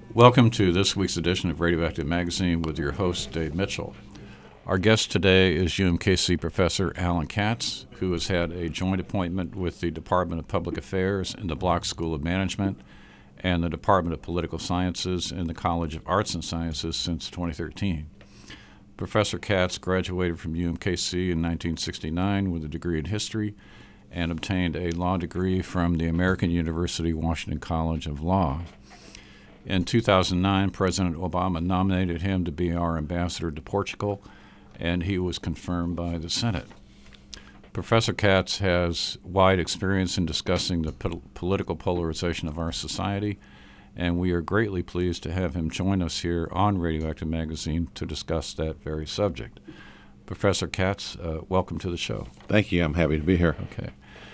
Welcome to this week's edition of Radioactive Magazine with your host, Dave Mitchell. Our guest today is UMKC Professor Alan Katz, who has had a joint appointment with the Department of Public Affairs in the Block School of Management and the Department of Political Sciences in the College of Arts and Sciences since 2013. Professor Katz graduated from UMKC in 1969 with a degree in history and obtained a law degree from the American University Washington College of Law. In 2009, President Obama nominated him to be our ambassador to Portugal, and he was confirmed by the Senate. Professor Katz has wide experience in discussing the political polarization of our society, and we are greatly pleased to have him join us here on Radioactive Magazine to discuss that very subject. Professor Katz, welcome to the show. Thank you. I'm happy to be here. Okay.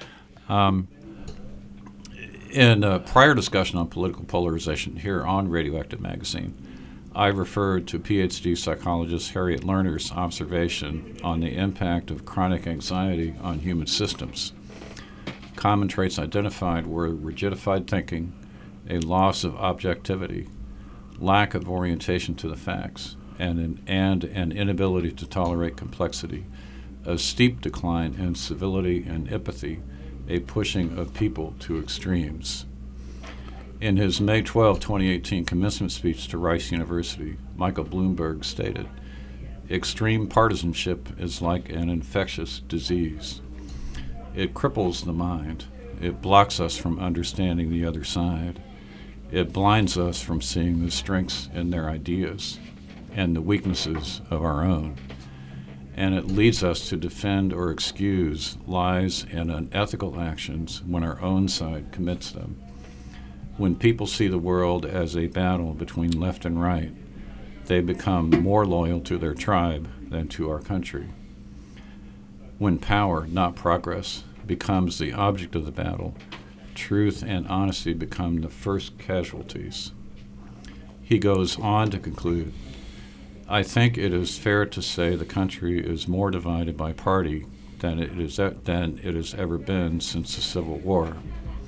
In a prior discussion on political polarization here on Radioactive Magazine, I referred to PhD psychologist Harriet Lerner's observation on the impact of chronic anxiety on human systems. Common traits identified were rigidified thinking, a loss of objectivity, lack of orientation to the facts, and an inability to tolerate complexity, a steep decline in civility and empathy, a pushing of people to extremes. In his May 12, 2018 commencement speech to Rice University, Michael Bloomberg stated, "Extreme partisanship is like an infectious disease. It cripples the mind. It blocks us from understanding the other side. It blinds us from seeing the strengths in their ideas and the weaknesses of our own. And it leads us to defend or excuse lies and unethical actions when our own side commits them. When people see the world as a battle between left and right, they become more loyal to their tribe than to our country. When power, not progress, becomes the object of the battle, truth and honesty become the first casualties." He goes on to conclude, "I think it is fair to say the country is more divided by party than it has ever been since the Civil War."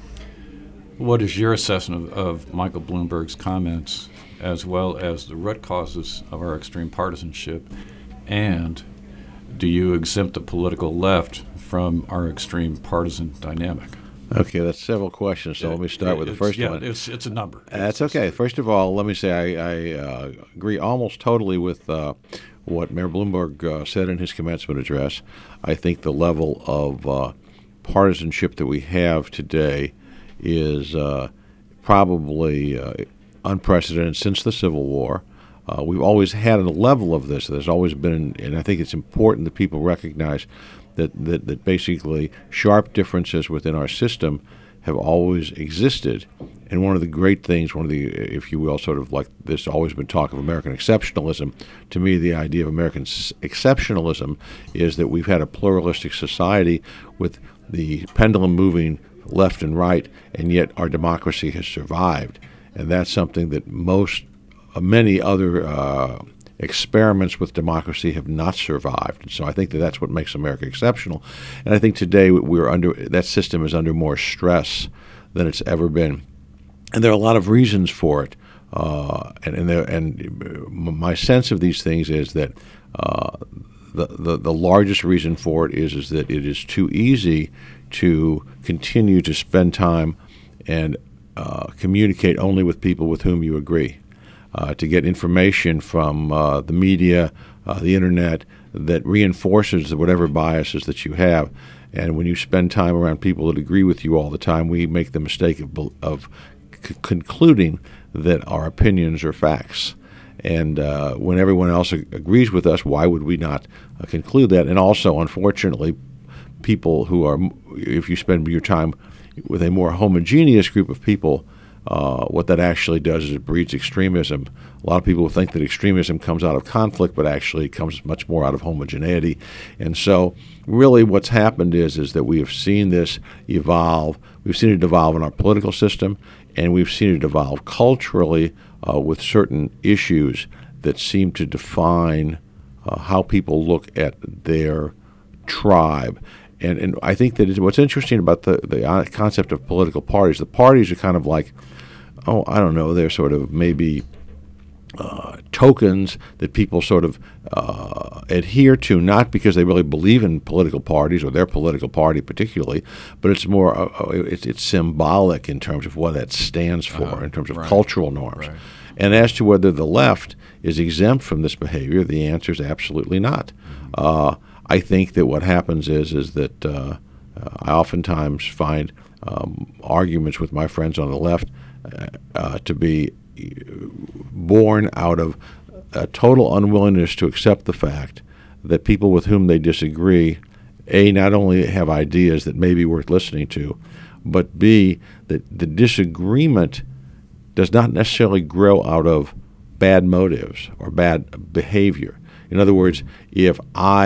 What is your assessment of Michael Bloomberg's comments, as well as the root causes of our extreme partisanship, and do you exempt the political left from our extreme partisan dynamic? Okay, that's several questions, so let me start with the first one. It's a number. That's okay. First of all, let me say I agree almost totally with what Mayor Bloomberg said in his commencement address. I think the level of partisanship that we have today is probably unprecedented since the Civil War. We've always had a level of this. There's always been, and I think it's important that people recognize that basically sharp differences within our system have always existed. And one of the great things, if you will, sort of like there's always been talk of American exceptionalism, to me the idea of American exceptionalism is that we've had a pluralistic society with the pendulum moving left and right, and yet our democracy has survived. And that's something that many other experiments with democracy have not survived. And so I think that's what makes America exceptional. And I think today that system is under more stress than it's ever been. And there are a lot of reasons for it. And my sense of these things is that the largest reason for it is that it is too easy to continue to spend time and communicate only with people with whom you agree. To get information from the media, the internet, that reinforces whatever biases that you have. And when you spend time around people that agree with you all the time, we make the mistake of concluding that our opinions are facts. And when everyone else agrees with us, why would we not conclude that? And also, unfortunately, people who are, if you spend your time with a more homogeneous group of people, what that actually does is it breeds extremism. A lot of people think that extremism comes out of conflict, but actually it comes much more out of homogeneity. And so really what's happened is that we have seen this evolve. We've seen it evolve in our political system, and we've seen it evolve culturally with certain issues that seem to define how people look at their tribe. And I think that what's interesting about the concept of political parties, the parties are kind of like I don't know, they're sort of maybe tokens that people sort of adhere to, not because they really believe in political parties or their political party particularly, but it's more it's symbolic in terms of what that stands for, in terms of Right. cultural norms. Right. And as to whether the left is exempt from this behavior, the answer is absolutely not. I think that what happens is that I oftentimes find arguments with my friends on the left to be born out of a total unwillingness to accept the fact that people with whom they disagree, A, not only have ideas that may be worth listening to, but B, that the disagreement does not necessarily grow out of bad motives or bad behavior. In other words, if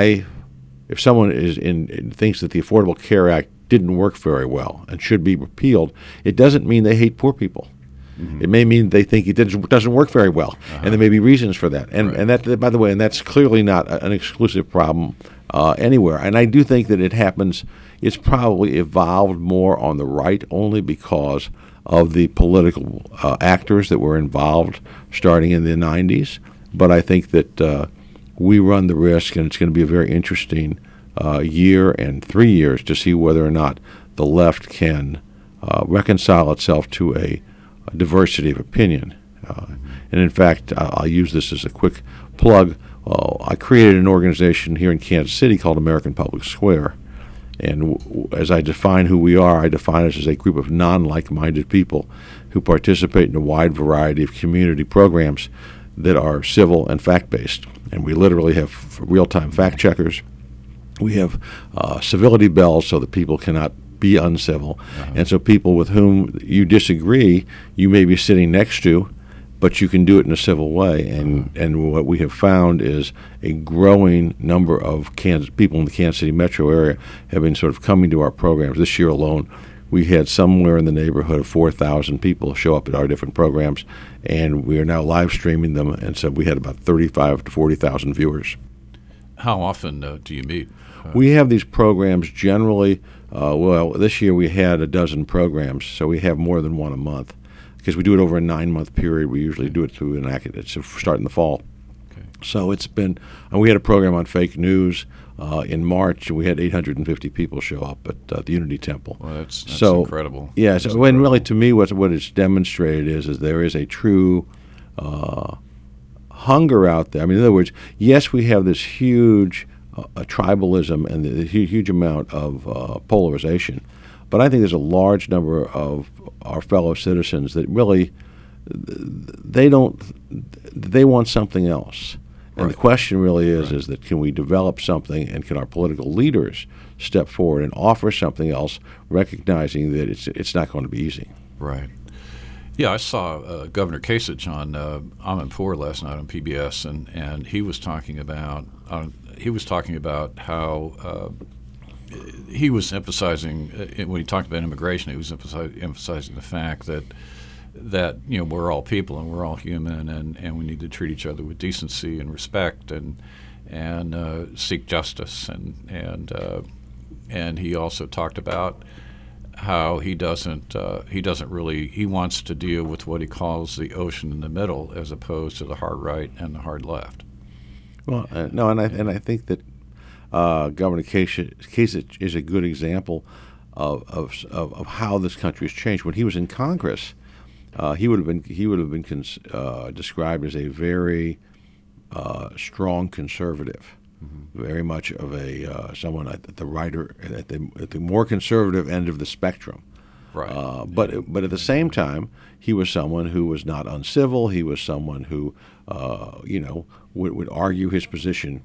someone thinks that the Affordable Care Act didn't work very well and should be repealed, it doesn't mean they hate poor people. It may mean they think it doesn't work very well, and there may be reasons for that. And that, by the way, and that's clearly not an exclusive problem anywhere. And I do think that it happens. It's probably evolved more on the right only because of the political actors that were involved starting in the 90s. But I think that we run the risk, and it's going to be a very interesting year and 3 years to see whether or not the left can reconcile itself to a diversity of opinion. And in fact, I'll use this as a quick plug. I created an organization here in Kansas City called American Public Square. And as I define who we are, I define us as a group of non-like-minded people who participate in a wide variety of community programs that are civil and fact-based. And we literally have real-time fact checkers. We have civility bells so that people cannot be uncivil. And so people with whom you disagree, you may be sitting next to, but you can do it in a civil way. And what we have found is a growing number of people in the Kansas City metro area have been sort of coming to our programs. This year alone, we had somewhere in the neighborhood of 4,000 people show up at our different programs, and we are now live streaming them, and so we had about 35 to 40,000 viewers. How often do you meet? We have these programs generally. This year we had a dozen programs, so we have more than one a month. Because we do it over a 9-month period, we usually do it through it's start in the fall. Okay. So it's been, and we had a program on fake news in March, and we had 850 people show up at the Unity Temple. Well, that's incredible. Yeah, That's so incredible. when really to me what it's demonstrated is there is a true hunger out there. I mean, in other words, yes, we have this huge tribalism and the huge amount of polarization, but I think there's a large number of our fellow citizens that really they want something else. And the question really is that can we develop something, and can our political leaders step forward and offer something else, recognizing that it's not going to be easy. Right. Yeah, I saw Governor Kasich on Amanpour last night on PBS, and he was talking about how he was emphasizing when he talked about immigration. He was emphasizing the fact that we're all people and we're all human, and we need to treat each other with decency and respect and seek justice, and he also talked about how he wants to deal with what he calls the ocean in the middle as opposed to the hard right and the hard left. Well, no, and I think that Governor Kasich is a good example of how this country has changed. When he was in Congress, he would have been described as a very strong conservative. Very much of someone at the more conservative end of the spectrum. Right. But at the same time, he was someone who was not uncivil. He was someone who would argue his position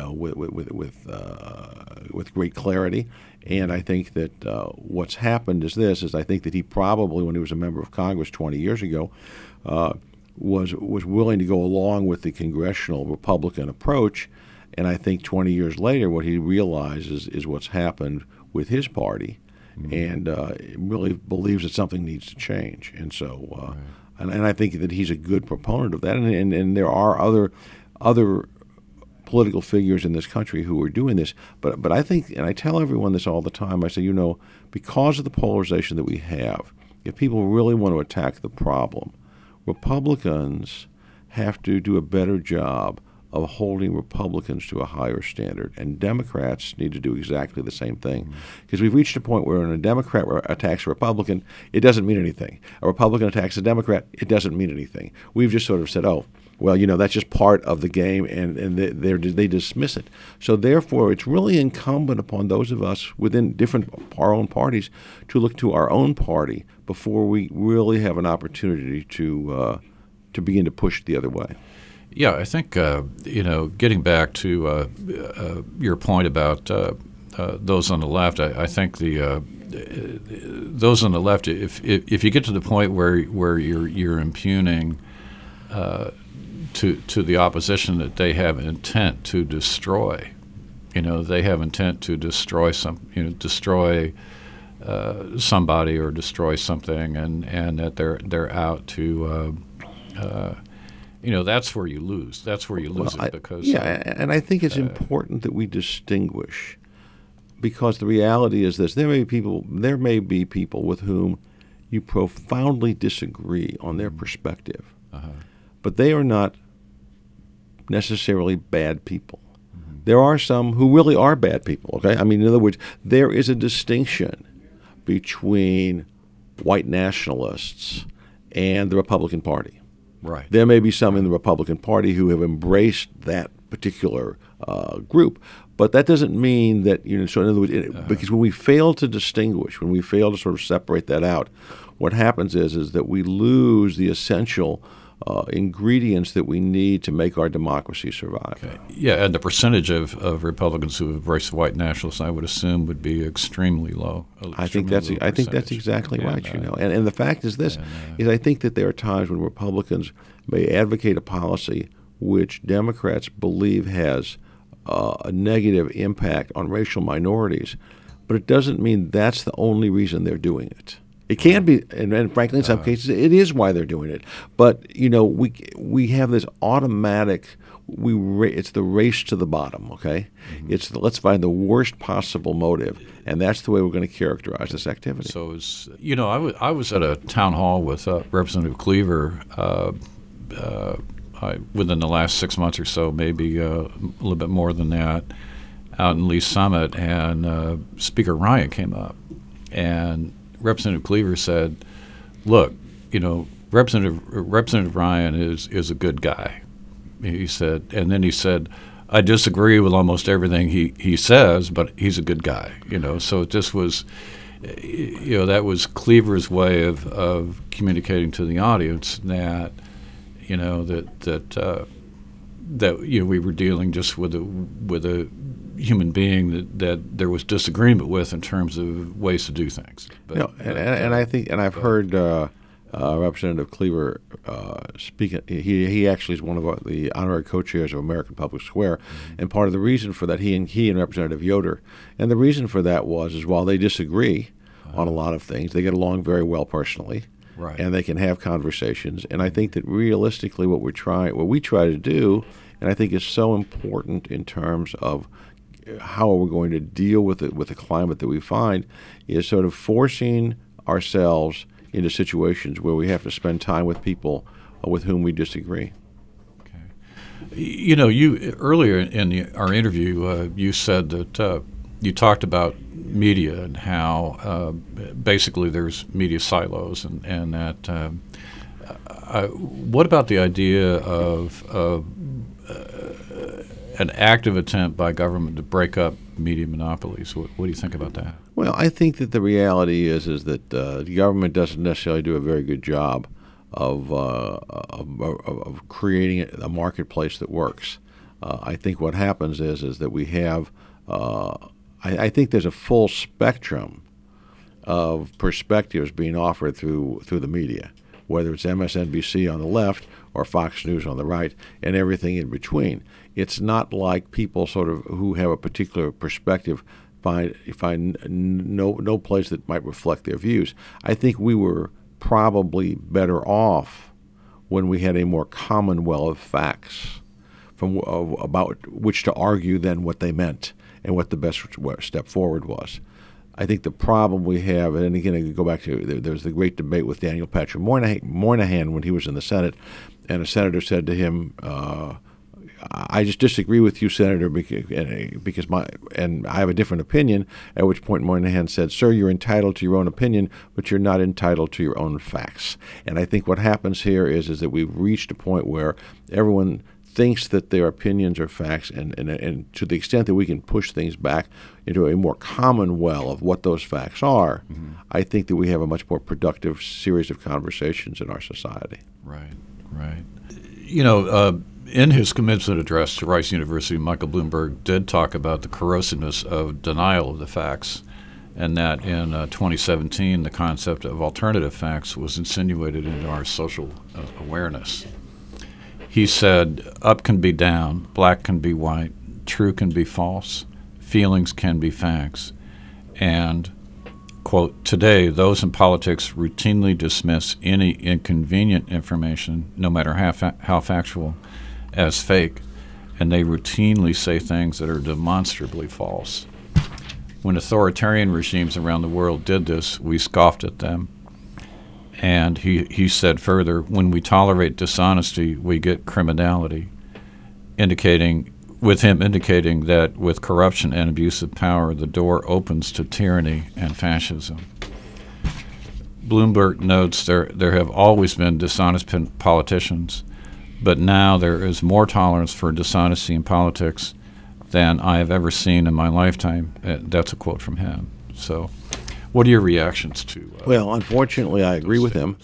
with great clarity. And I think that what's happened is I think that he probably, when he was a member of Congress 20 years ago, was willing to go along with the congressional Republican approach. And I think 20 years later, what he realizes is what's happened with his party, and really believes that something needs to change. And so, and I think that he's a good proponent of that. And there are other political figures in this country who are doing this. But I think, and I tell everyone this all the time, I say, because of the polarization that we have, if people really want to attack the problem, Republicans have to do a better job of holding Republicans to a higher standard, and Democrats need to do exactly the same thing. Because we've reached a point where when a Democrat attacks a Republican, it doesn't mean anything. A Republican attacks a Democrat, it doesn't mean anything. We've just sort of said, oh, well, that's just part of the game, and they dismiss it. So therefore, it's really incumbent upon those of us within our own parties to look to our own party before we really have an opportunity to begin to push the other way. Yeah, I think getting back to your point about those on the left, I think those on the left, if you get to the point where you're impugning to the opposition that they have intent to destroy, they have intent to destroy destroy somebody or destroy something, and that they're out to. That's where you lose. That's where you lose it because and I think it's important that we distinguish, because the reality is this: there may be people with whom you profoundly disagree on their perspective, but they are not necessarily bad people. There are some who really are bad people. Okay, I mean, in other words, there is a distinction between white nationalists and the Republican Party. Right. There may be some in the Republican Party who have embraced that particular group, but that doesn't mean that So in other words, because when we fail to distinguish, when we fail to sort of separate that out, what happens is that we lose the essential ingredients that we need to make our democracy survive. Okay. Yeah, and the percentage of Republicans who embrace white nationalists, I would assume, would be extremely low. I think that's exactly right. And the fact is this: is I think that there are times when Republicans may advocate a policy which Democrats believe has a negative impact on racial minorities, but it doesn't mean that's the only reason they're doing it. It can be, and frankly, in some cases, it is why they're doing it. But we have this automatic. It's the race to the bottom. Okay, let's find the worst possible motive, and that's the way we're going to characterize this activity. So I was at a town hall with Representative Cleaver within the last 6 months or so, maybe a little bit more than that, out in Lee Summit, and Speaker Ryan came up, and Representative Cleaver said, "Look, Representative Ryan is a good guy." He said, and then he said, "I disagree with almost everything he says, but he's a good guy." So it just was, that was Cleaver's way of communicating to the audience that, that we were dealing just with a human being that there was disagreement with in terms of ways to do things. And I think, and I've heard Representative Cleaver speak. He actually is one of the honorary co-chairs of American Public Square, and part of the reason for that, he and Representative Yoder, and the reason for that is while they disagree on a lot of things, they get along very well personally. Right. And they can have conversations. And I think that realistically what we try to do, and I think is so important in terms of how are we going to deal with the climate that we find, is sort of forcing ourselves into situations where we have to spend time with people with whom we disagree. Okay. You earlier in our interview, you said that you talked about media and how basically there's media silos, and that. What about the idea of an active attempt by government to break up media monopolies? What do you think about that? Well, I think that the reality is that the government doesn't necessarily do a very good job of creating a marketplace that works. I think what happens is that we have. I think there's a full spectrum of perspectives being offered through the media, whether it's MSNBC on the left or Fox News on the right, and everything in between. It's not like people sort of who have a particular perspective find no place that might reflect their views. I think we were probably better off when we had a more commonwealth of facts about which to argue than what they meant and what the best step forward was. I think the problem we have, and again, I go back to there's the great debate with Daniel Patrick Moynihan when he was in the Senate, and a senator said to him, "I just disagree with you, Senator, because I have a different opinion." At which point Moynihan said, "Sir, you're entitled to your own opinion, but you're not entitled to your own facts." And I think what happens here is that we've reached a point where everyone thinks that their opinions are facts, and to the extent that we can push things back into a more common well of what those facts are, I think that we have a much more productive series of conversations in our society. Right, right. You know, in his commencement address to Rice University, Michael Bloomberg did talk about the corrosiveness of denial of the facts, and that in 2017 the concept of alternative facts was insinuated into our social awareness. He said, "Up can be down, black can be white, true can be false, feelings can be facts." And, quote, "Today, those in politics routinely dismiss any inconvenient information, no matter how factual, as fake, and they routinely say things that are demonstrably false. When authoritarian regimes around the world did this, we scoffed at them." And he said further, "When we tolerate dishonesty, we get criminality," indicating that with corruption and abuse of power, the door opens to tyranny and fascism. Bloomberg notes there have always been dishonest politicians, but now there is more tolerance for dishonesty in politics than I have ever seen in my lifetime. That's a quote from him. So what are your reactions to Well, unfortunately, I agree with him.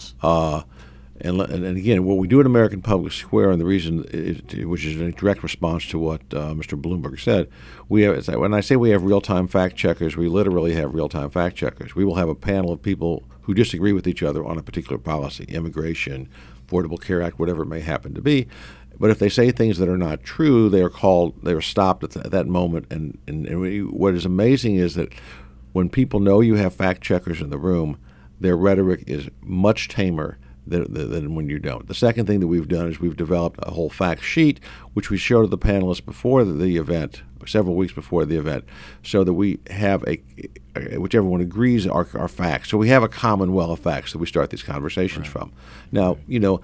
And again, what we do at American Public Square, and the reason, which is a direct response to what Mr. Bloomberg said, when I say we have real-time fact checkers, we literally have real-time fact checkers. We will have a panel of people who disagree with each other on a particular policy, immigration, Affordable Care Act, whatever it may happen to be. But if they say things that are not true, they are stopped at that moment. And what is amazing is that when people know you have fact checkers in the room, their rhetoric is much tamer than when you don't. The second thing that we've done is we've developed a whole fact sheet, which we show to the panelists before the event, several weeks before the event, so that we have whichever one agrees are facts. So we have a common well of facts that we start these conversations from. Now,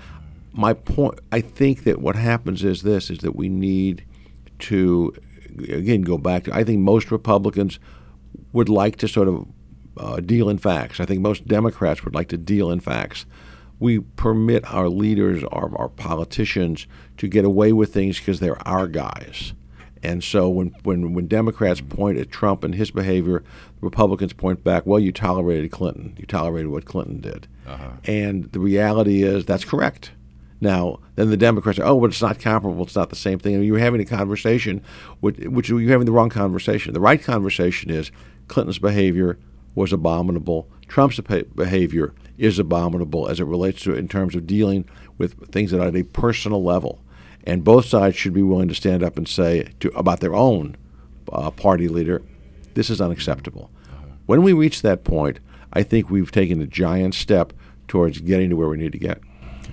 my point, I think that what happens is that we need to, again, go back to, I think most Republicans would like to sort of deal in facts. I think most Democrats would like to deal in facts. We permit our leaders, our politicians, to get away with things because they're our guys. And so when Democrats point at Trump and his behavior, Republicans point back, well, you tolerated Clinton. You tolerated what Clinton did. And the reality is that's correct. Now, then the Democrats say, oh, but it's not comparable. It's not the same thing. And you're having a conversation, which you're having the wrong conversation. The right conversation is Clinton's behavior was abominable. Trump's behavior is abominable as it relates to in terms of dealing with things that are at a personal level. And both sides should be willing to stand up and say about their own party leader, this is unacceptable. When we reach that point, I think we've taken a giant step towards getting to where we need to get.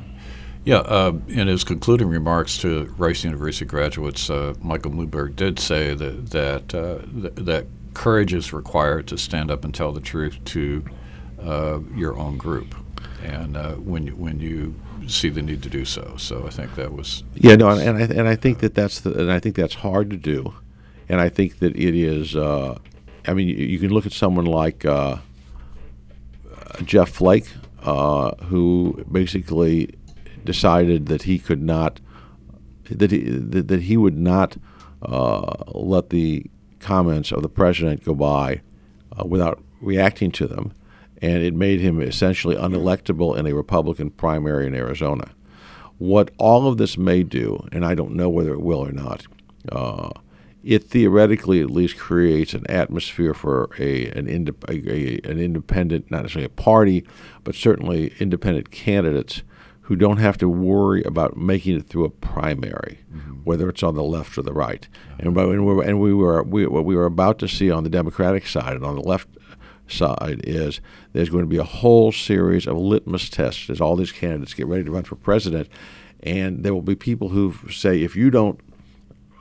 Yeah, in his concluding remarks to Rice University graduates, Michael Bloomberg did say that courage is required to stand up and tell the truth to your own group, and when you see the need to do so. So I think that was and I think that's hard to do, and I think that it is. I mean, you can look at someone like Jeff Flake, who basically decided that he could not, that he would not let the comments of the president go by without reacting to them, and it made him essentially unelectable in a Republican primary in Arizona. What all of this may do, and I don't know whether it will or not, it theoretically at least creates an atmosphere for an independent, not necessarily a party, but certainly independent candidates who don't have to worry about making it through a primary, whether it's on the left or the right. And what we were about to see on the Democratic side and on the left side is there's going to be a whole series of litmus tests as all these candidates get ready to run for president, and there will be people who say, if you don't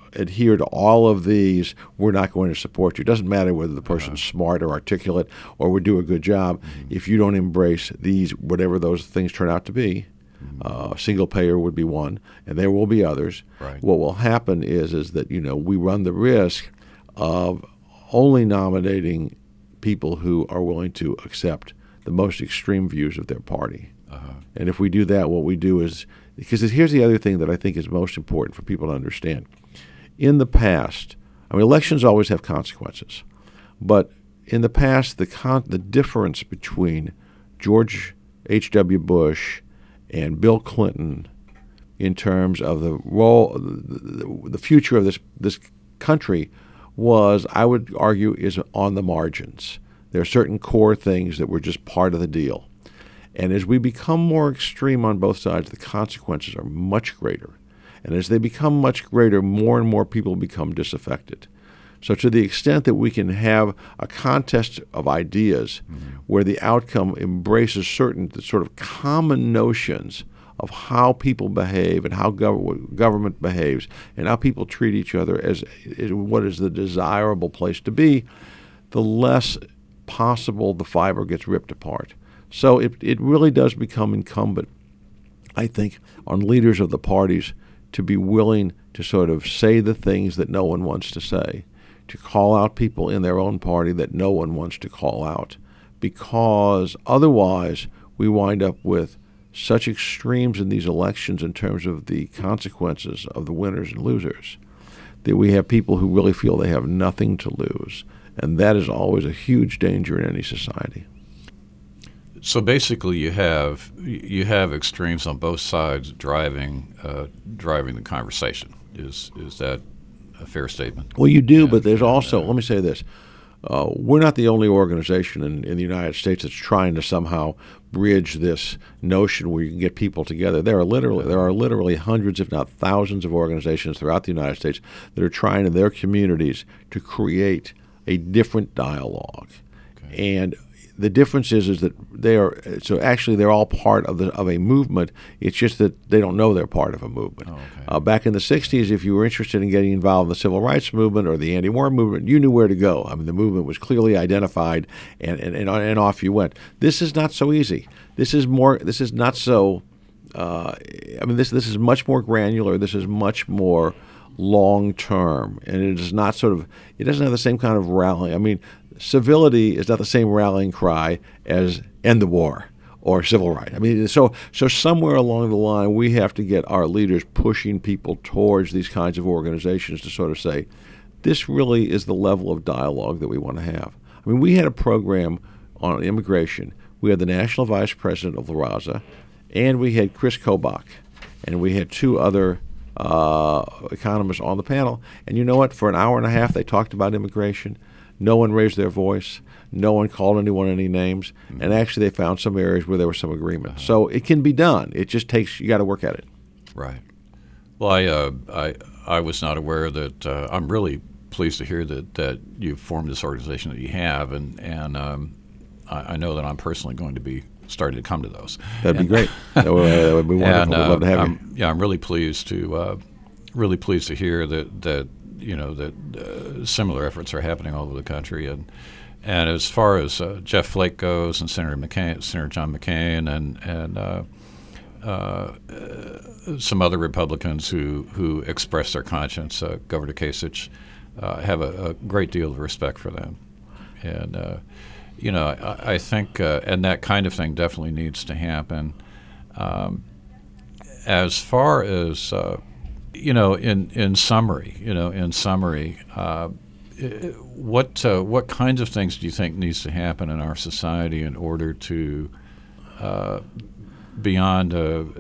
adhere to all of these, we're not going to support you. It doesn't matter whether the person's smart or articulate or would do a good job. If you don't embrace these, whatever those things turn out to be, single payer would be one, and there will be others. Right. What will happen is that we run the risk of only nominating people who are willing to accept the most extreme views of their party. And if we do that, what we do is, because here's the other thing that I think is most important for people to understand. In the past, elections always have consequences, but in the past, the difference between George H.W. Bush and Bill Clinton in terms of the role, the future of this country was, I would argue, is on the margins. There are certain core things that were just part of the deal. And as we become more extreme on both sides, the consequences are much greater. And as they become much greater, more and more people become disaffected. So to the extent that we can have a contest of ideas where the outcome embraces certain sort of common notions of how people behave and how government behaves and how people treat each other as what is the desirable place to be, the less possible the fiber gets ripped apart. So it really does become incumbent, I think, on leaders of the parties to be willing to sort of say the things that no one wants to say, to call out people in their own party that no one wants to call out, because otherwise we wind up with such extremes in these elections in terms of the consequences of the winners and losers that we have people who really feel they have nothing to lose. And that is always a huge danger in any society. So basically, you have extremes on both sides driving the conversation. Is that a fair statement? Well, you do, but there's also, let me say this. We're not the only organization in the United States that's trying to somehow bridge this notion where you can get people together. There are literally hundreds, if not thousands, of organizations throughout the United States that are trying in their communities to create a different dialogue. Okay. And the difference is that they're all part of a movement. It's just that they don't know they're part of a movement. Oh, okay. Back in the 60s, if you were interested in getting involved in the civil rights movement or the anti-war movement, you knew where to go. The movement was clearly identified, and off you went. This is not so easy. This is not so. This is much more granular. This is much more long term, and it is not it doesn't have the same kind of rally. Civility is not the same rallying cry as end the war or civil rights. So somewhere along the line, we have to get our leaders pushing people towards these kinds of organizations to sort of say, this really is the level of dialogue that we want to have. We had a program on immigration. We had the national vice president of La Raza, and we had Chris Kobach, and we had two other economists on the panel. And you know what? For an hour and a half, they talked about immigration. No one raised their voice. No one called anyone any names. And actually, they found some areas where there was some agreement. So it can be done. It just takes, you got to work at it. Right. Well, I was not aware that. I'm really pleased to hear that you've formed this organization that you have, and I know that I'm personally going to be starting to come to those. That'd be great. That would be wonderful. We'd love to have you. Yeah, I'm really pleased to hear that similar efforts are happening all over the country, and as far as Jeff Flake goes, and Senator John McCain, and some other Republicans who express their conscience, Governor Kasich, have a great deal of respect for them, and I think and that kind of thing definitely needs to happen. As far as in summary, what kinds of things do you think needs to happen in our society in order to beyond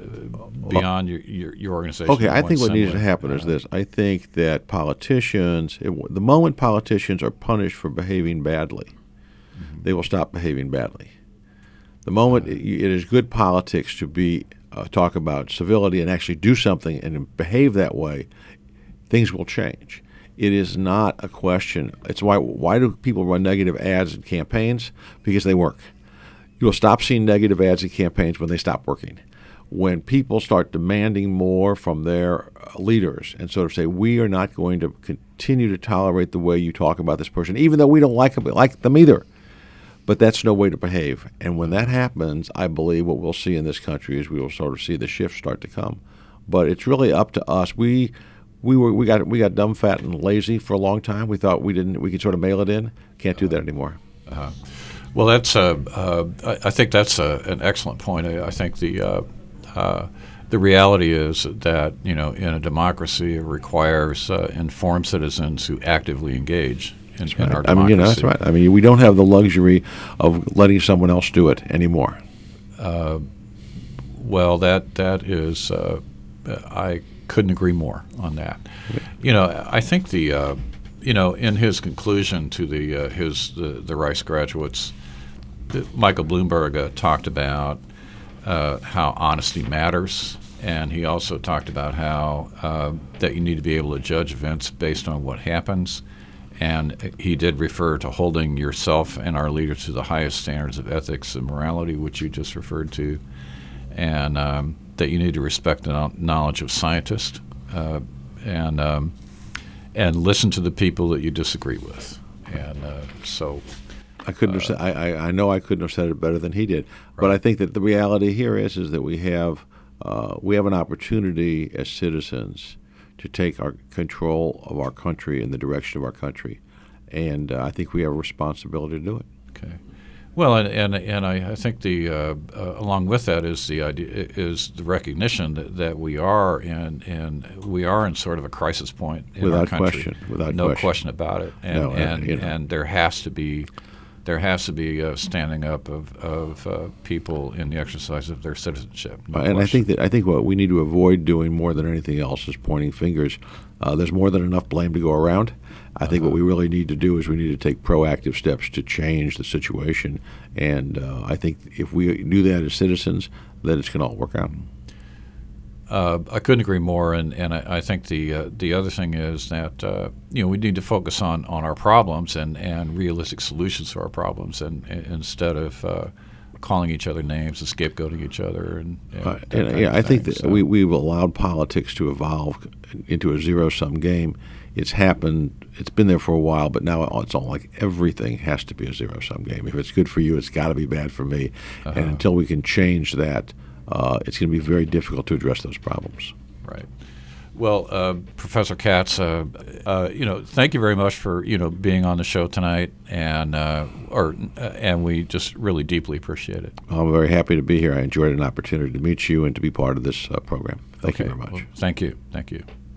your organization? Okay, I think what needs to happen is this. I think that the moment politicians are punished for behaving badly, they will stop behaving badly. The moment it is good politics to talk about civility and actually do something and behave that way, things will change. It is not a question. It's why do people run negative ads in campaigns? Because they work. You will stop seeing negative ads in campaigns when they stop working. when people start demanding more from their leaders and sort of say, we are not going to continue to tolerate the way you talk about this person, even though we don't like them either. But that's no way to behave. And when that happens, I believe what we'll see in this country is we will sort of see the shift start to come. But it's really up to us. We got dumb, fat, and lazy for a long time. We thought we could sort of mail it in. Can't do that anymore. Well, that's I think that's an excellent point. I think the reality is that in a democracy it requires informed citizens who actively engage in our democracy. That's right. I mean, we don't have the luxury of letting someone else do it anymore. Well, that is I couldn't agree more on that. I think in his conclusion to the Rice graduates, Michael Bloomberg talked about how honesty matters, and he also talked about how that you need to be able to judge events based on what happens, and he did refer to holding yourself and our leaders to the highest standards of ethics and morality, which you just referred to, and that you need to respect the knowledge of scientists and listen to the people that you disagree with, and so. I couldn't have said. I know I couldn't have said it better than he did. Right. But I think that the reality here is that we have an opportunity as citizens to take our control of our country in the direction of our country, and I think we have a responsibility to do it. Okay. Well, and I think along with that is the idea is the recognition that we are in sort of a crisis point in our country. Without no question about it, and there has to be a standing up of people in the exercise of their citizenship. I think what we need to avoid doing more than anything else is pointing fingers. There's more than enough blame to go around. I think what we really need to do is we need to take proactive steps to change the situation. And I think if we do that as citizens, then it's going to all work out. I couldn't agree more, and I think the other thing is that we need to focus on our problems and realistic solutions to our problems, and instead of calling each other names and scapegoating each other. I think that we've allowed politics to evolve into a zero-sum game. It's happened. It's been there for a while, but now it's all like everything has to be a zero-sum game. If it's good for you, it's got to be bad for me. And until we can change that, it's going to be very difficult to address those problems. Right. Well, Professor Katz, thank you very much for being on the show tonight, and we just really deeply appreciate it. I'm very happy to be here. I enjoyed an opportunity to meet you and to be part of this program. Thank you very much. Well, thank you.